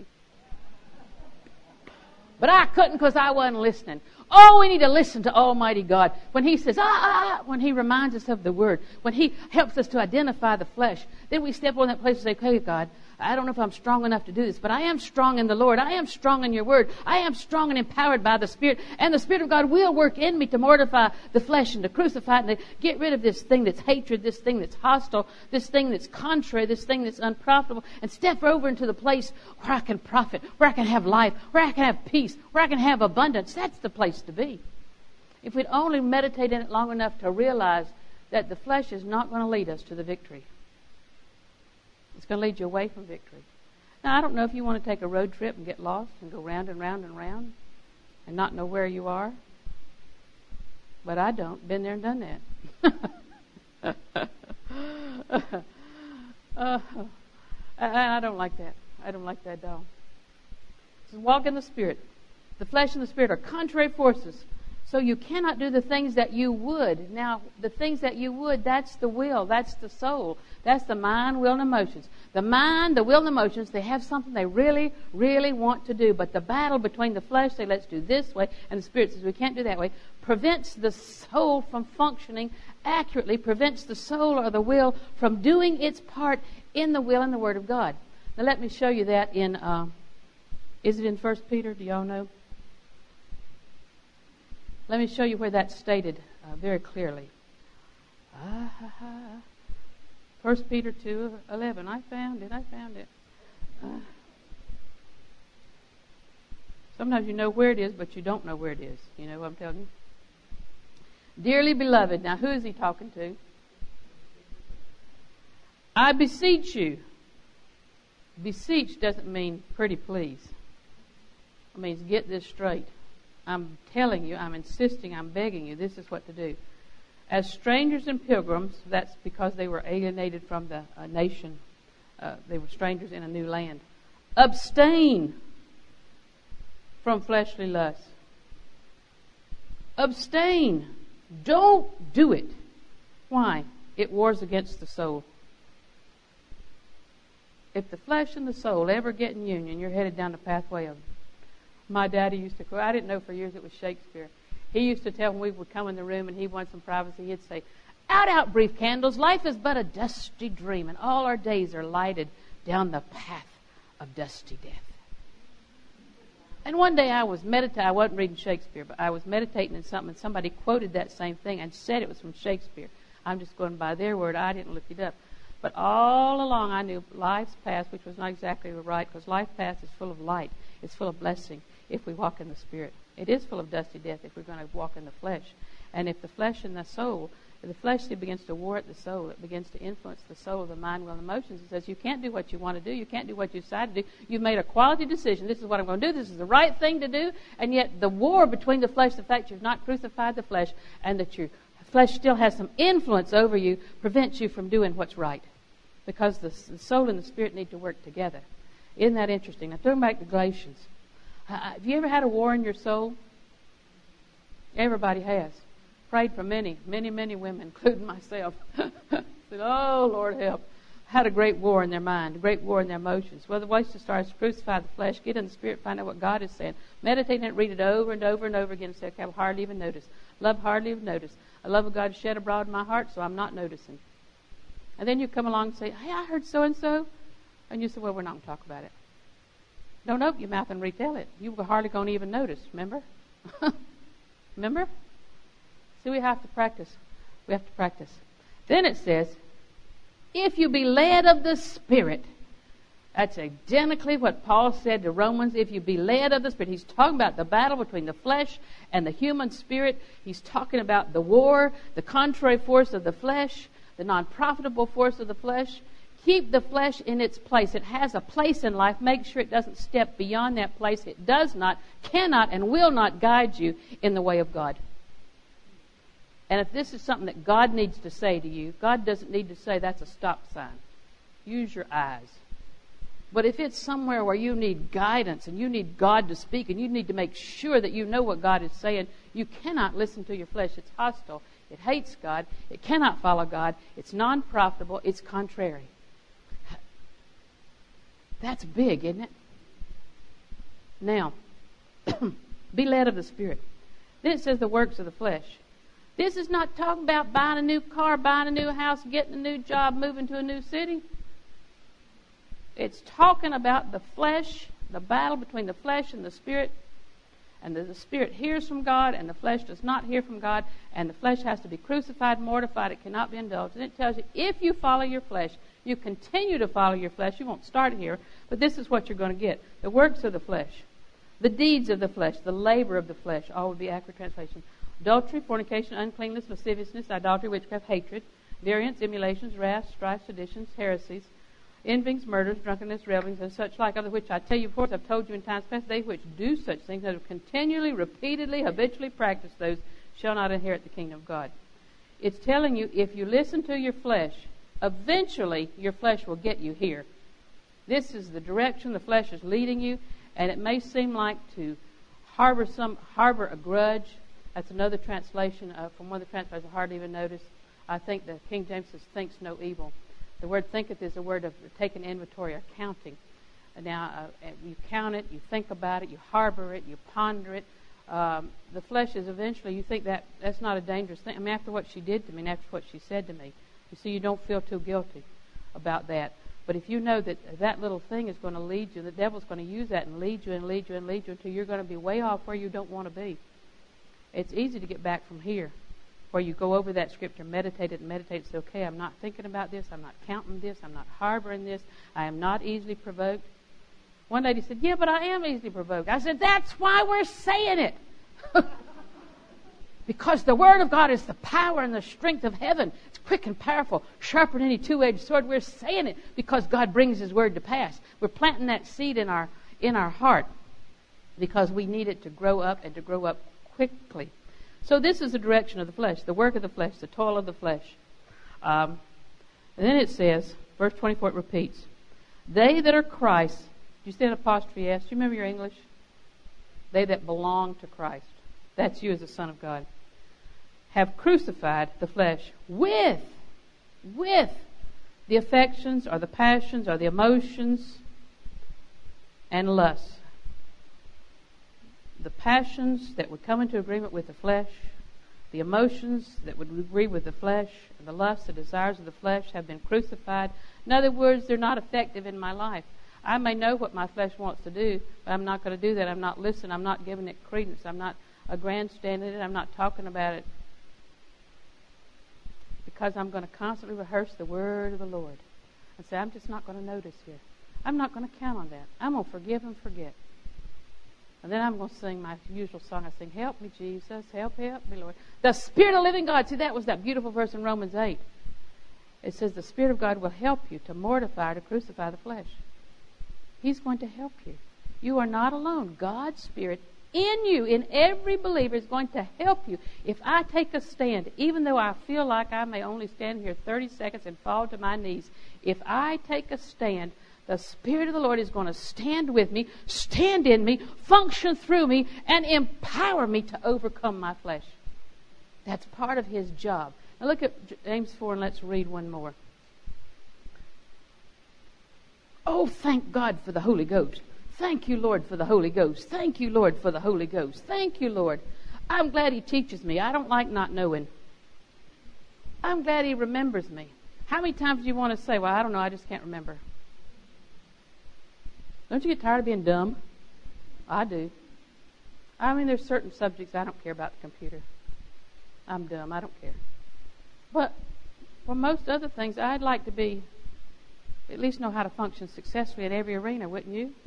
But I couldn't because I wasn't listening. Oh, we need to listen to Almighty God. When He says, when He reminds us of the Word, when He helps us to identify the flesh, then we step on that place and say, okay, God, I don't know if I'm strong enough to do this, but I am strong in the Lord. I am strong in your Word. I am strong and empowered by the Spirit. And the Spirit of God will work in me to mortify the flesh and to crucify it and to get rid of this thing that's hatred, this thing that's hostile, this thing that's contrary, this thing that's unprofitable, and step over into the place where I can profit, where I can have life, where I can have peace, where I can have abundance. That's the place to be. If we'd only meditate in it long enough to realize that the flesh is not going to lead us to the victory. It's going to lead you away from victory. Now, I don't know if you want to take a road trip and get lost and go round and round and round and not know where you are. But I don't. Been there and done that. I don't like that. I don't like that at all. So walk in the Spirit. The flesh and the Spirit are contrary forces. So you cannot do the things that you would. Now, the things that you would, that's the will. That's the soul. That's the mind, will, and emotions. The mind, the will, and emotions, they have something they really, really want to do. But the battle between the flesh, say, let's do this way, and the Spirit says, we can't do that way, prevents the soul from functioning accurately, prevents the soul or the will from doing its part in the will and the Word of God. Now, let me show you that in Is it in 1 Peter? Do y'all know? Let me show you where that's stated very clearly. 1 Peter 2:11. I found it. Sometimes you know where it is, but you don't know where it is. You know what I'm telling you? Dearly beloved. Now, who is he talking to? I beseech you. Beseech doesn't mean pretty please. It means get this straight. I'm telling you, I'm insisting, I'm begging you, this is what to do. As strangers and pilgrims, that's because they were alienated from the nation. They were strangers in a new land. Abstain from fleshly lusts. Abstain. Don't do it. Why? It wars against the soul. If the flesh and the soul ever get in union, you're headed down the pathway of. My daddy used to quote, I didn't know for years it was Shakespeare. He used to tell when we would come in the room and he wanted some privacy, he'd say, out, brief candles, life is but a dusty dream, and all our days are lighted down the path of dusty death. And one day I wasn't reading Shakespeare, but I was meditating in something, and somebody quoted that same thing and said it was from Shakespeare. I'm just going by their word. I didn't look it up. But all along I knew life's path, which was not exactly right, because life's path is full of light. It's full of blessing if we walk in the Spirit. It is full of dusty death if we're going to walk in the flesh. And if the flesh and the soul, if the flesh begins to war at the soul, it begins to influence the soul, the mind, will, and emotions. It says you can't do what you want to do. You can't do what you decide to do. You've made a quality decision. This is what I'm going to do. This is the right thing to do. And yet the war between the flesh, the fact you've not crucified the flesh, and that your flesh still has some influence over you, prevents you from doing what's right. Because the soul and the spirit need to work together. Isn't that interesting? Now, turn back to Galatians. Have you ever had a war in your soul? Everybody has. Prayed for many women, including myself. Said, oh, Lord, help. Had a great war in their mind, a great war in their emotions. Well, the way to start is to crucify the flesh, get in the spirit, find out what God is saying. Meditate on it, read it over and over and over again, and say, okay, I hardly even notice. Love hardly even notice. A love of God is shed abroad in my heart, so I'm not noticing. And then you come along and say, hey, I heard so-and-so. And you say, well, we're not going to talk about it. Don't open your mouth and retell it. You were hardly going to even notice, remember? Remember? See, we have to practice. We have to practice. Then it says, if you be led of the Spirit. That's identically what Paul said to Romans. If you be led of the Spirit. He's talking about the battle between the flesh and the human spirit. He's talking about the war, the contrary force of the flesh, the non-profitable force of the flesh. Keep the flesh in its place. It has a place in life. Make sure it doesn't step beyond that place. It does not, cannot, and will not guide you in the way of God. And if this is something that God needs to say to you, God doesn't need to say that's a stop sign. Use your eyes. But if it's somewhere where you need guidance and you need God to speak and you need to make sure that you know what God is saying, you cannot listen to your flesh. It's hostile. It hates God. It cannot follow God. It's non-profitable. It's contrary. That's big, isn't it? Now, be led of the Spirit. Then it says the works of the flesh. This is not talking about buying a new car, buying a new house, getting a new job, moving to a new city. It's talking about the flesh, the battle between the flesh and the Spirit. And the Spirit hears from God, and the flesh does not hear from God, and the flesh has to be crucified, mortified. It cannot be indulged. And it tells you, if you follow your flesh, you continue to follow your flesh. You won't start here, but this is what you're going to get. The works of the flesh, the deeds of the flesh, the labor of the flesh, all would be accurate translation. Adultery, fornication, uncleanness, lasciviousness, idolatry, witchcraft, hatred, variance, emulations, wrath, strife, seditions, heresies, envyings, murders, drunkenness, revelings, and such like, other which I tell you before, as I've told you in times past, they which do such things, that have continually, repeatedly, habitually practiced those, shall not inherit the kingdom of God. It's telling you, if you listen to your flesh, eventually your flesh will get you here. This is the direction the flesh is leading you, and it may seem like to harbor a grudge. That's another translation from one of the translations I hardly even noticed. I think the King James says, thinks no evil. The word thinketh is a word of taking inventory or counting. Now, you count it, you think about it, you harbor it, you ponder it. The flesh is eventually, you think that's not a dangerous thing. I mean, after what she did to me and after what she said to me, you see, you don't feel too guilty about that. But if you know that that little thing is going to lead you, the devil's going to use that and lead you and lead you and lead you until you're going to be way off where you don't want to be. It's easy to get back from here, where you go over that scripture, meditate it and meditate. Say, okay, I'm not thinking about this. I'm not counting this. I'm not harboring this. I am not easily provoked. One lady said, yeah, but I am easily provoked. I said, that's why we're saying it. Because the Word of God is the power and the strength of heaven. It's quick and powerful, sharper than any two-edged sword. We're saying it because God brings His Word to pass. We're planting that seed in our heart because we need it to grow up and to grow up quickly. So this is the direction of the flesh, the work of the flesh, the toil of the flesh. And then it says, verse 24, it repeats, they that are Christ, do you say an apostrophe S? Do you remember your English? They that belong to Christ. That's you as a son of God. Have crucified the flesh with the affections or the passions or the emotions and lusts. The passions that would come into agreement with the flesh, the emotions that would agree with the flesh, and the lusts, the desires of the flesh have been crucified. In other words, they're not effective in my life. I may know what my flesh wants to do, but I'm not going to do that. I'm not listening. I'm not giving it credence. I'm not grandstanding it. I'm not talking about it. Because I'm going to constantly rehearse the word of the Lord. And say, I'm just not going to notice here. I'm not going to count on that. I'm going to forgive and forget. And then I'm going to sing my usual song. I sing, help me, Jesus. Help me, Lord. The Spirit of the living God. See, that was that beautiful verse in Romans 8. It says the Spirit of God will help you to mortify, to crucify the flesh. He's going to help you. You are not alone. God's Spirit in you, in every believer, is going to help you. If I take a stand, even though I feel like I may only stand here 30 seconds and fall to my knees, if I take a stand, the Spirit of the Lord is going to stand with me, stand in me, function through me, and empower me to overcome my flesh. That's part of His job. Now look at James 4 and let's read one more. Oh, thank God for the Holy Ghost. Thank you, Lord, for the Holy Ghost. Thank you, Lord, for the Holy Ghost. Thank you, Lord. I'm glad He teaches me. I don't like not knowing. I'm glad He remembers me. How many times do you want to say, well, I don't know, I just can't remember? Don't you get tired of being dumb? I do. I mean, there's certain subjects I don't care about the computer. I'm dumb. I don't care. But for most other things, I'd like to be, at least know how to function successfully in every arena, wouldn't you?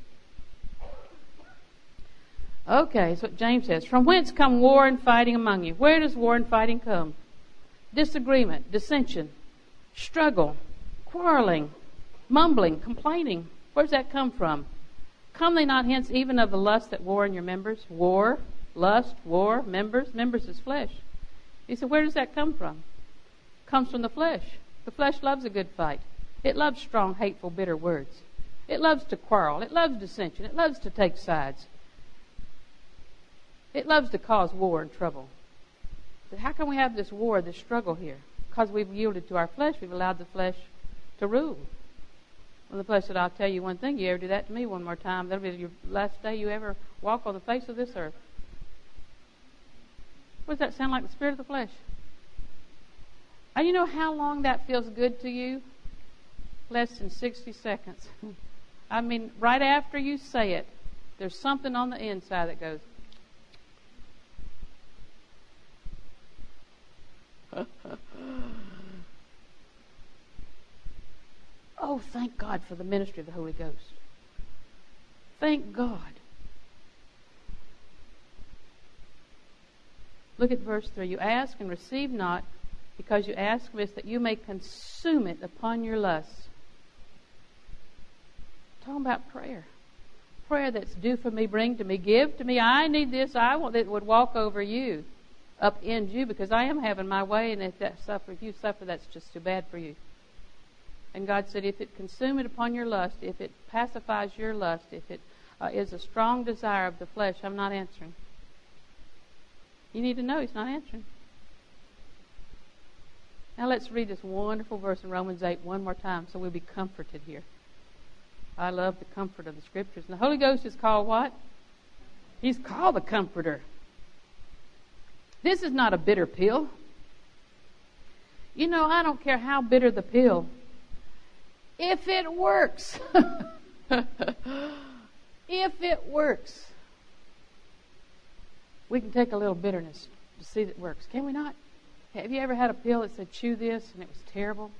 Okay, that's what James says. From whence come war and fighting among you? Where does war and fighting come? Disagreement, dissension, struggle, quarreling, mumbling, complaining. Where does that come from? Come they not hence even of the lust that war in your members? War, lust, war, members. Members is flesh. He said, where does that come from? It comes from the flesh. The flesh loves a good fight. It loves strong, hateful, bitter words. It loves to quarrel. It loves dissension. It loves to take sides. It loves to cause war and trouble. But how can we have this war, this struggle here? Because we've yielded to our flesh. We've allowed the flesh to rule. Well, the flesh said, I'll tell you one thing. You ever do that to me one more time, that'll be your last day you ever walk on the face of this earth. What does that sound like? The spirit of the flesh. And you know how long that feels good to you? Less than 60 seconds. I mean, right after you say it, there's something on the inside that goes, oh, thank God for the ministry of the Holy Ghost. Thank God. Look at verse 3. You ask and receive not, because you ask amiss, that you may consume it upon your lusts. Talking about prayer. Prayer that's due for me, bring to me, give to me. I need this. I want that would walk over you, upend you, because I am having my way, and if you suffer, that's just too bad for you. And God said, if it consume it upon your lust, if it pacifies your lust, if it is a strong desire of the flesh, I'm not answering. You need to know He's not answering. Now let's read this wonderful verse in Romans 8 one more time so we'll be comforted here. I love the comfort of the Scriptures. And the Holy Ghost is called what? He's called the Comforter. This is not a bitter pill. You know, I don't care how bitter the pill. If it works. If it works. We can take a little bitterness to see that it works. Can we not? Have you ever had a pill that said, chew this, and it was terrible?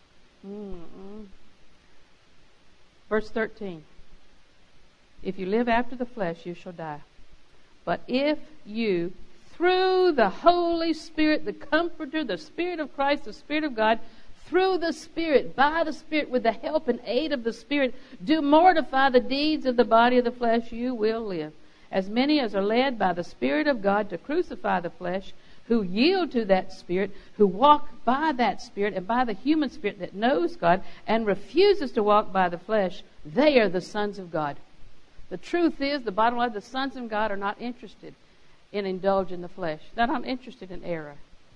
Verse 13. If you live after the flesh, you shall die. But if you, through the Holy Spirit, the Comforter, the Spirit of Christ, the Spirit of God, through the Spirit, by the Spirit, with the help and aid of the Spirit, do mortify the deeds of the body of the flesh, you will live. As many as are led by the Spirit of God to crucify the flesh, who yield to that Spirit, who walk by that Spirit and by the human spirit that knows God and refuses to walk by the flesh, they are the sons of God. The truth is, the bottom line, the sons of God are not interested in indulging the flesh. They're not interested in error.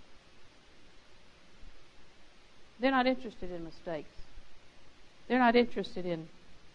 They're not interested in mistakes. They're not interested in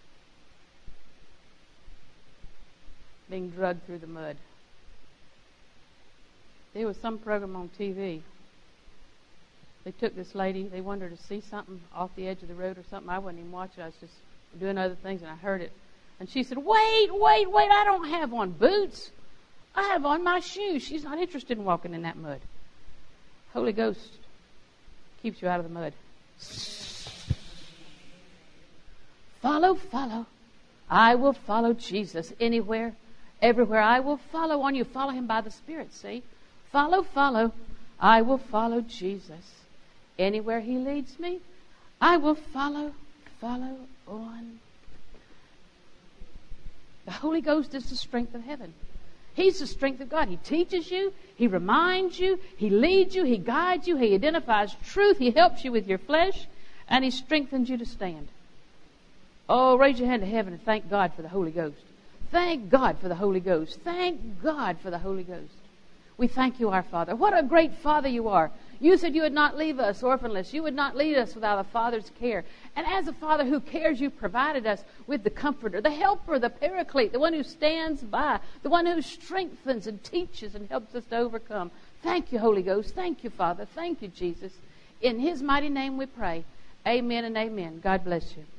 being dragged through the mud. There was some program on TV. They took this lady, they wanted her to see something off the edge of the road or something. I wasn't even watching. I was just doing other things, and I heard it. And she said, wait, I don't have on boots. I have on my shoes. She's not interested in walking in that mud. Holy Ghost keeps you out of the mud. Follow. I will follow Jesus anywhere, everywhere. I will follow on you. Follow him by the Spirit, see? Follow. I will follow Jesus. Anywhere he leads me, I will follow on. The Holy Ghost is the strength of heaven. He's the strength of God. He teaches you. He reminds you. He leads you. He guides you. He identifies truth. He helps you with your flesh. And he strengthens you to stand. Oh, raise your hand to heaven and thank God for the Holy Ghost. Thank God for the Holy Ghost. Thank God for the Holy Ghost. We thank you, our Father. What a great Father you are. You said you would not leave us orphanless. You would not lead us without a Father's care. And as a Father who cares, you provided us with the Comforter, the Helper, the Paraclete, the one who stands by, the one who strengthens and teaches and helps us to overcome. Thank you, Holy Ghost. Thank you, Father. Thank you, Jesus. In his mighty name we pray. Amen and amen. God bless you.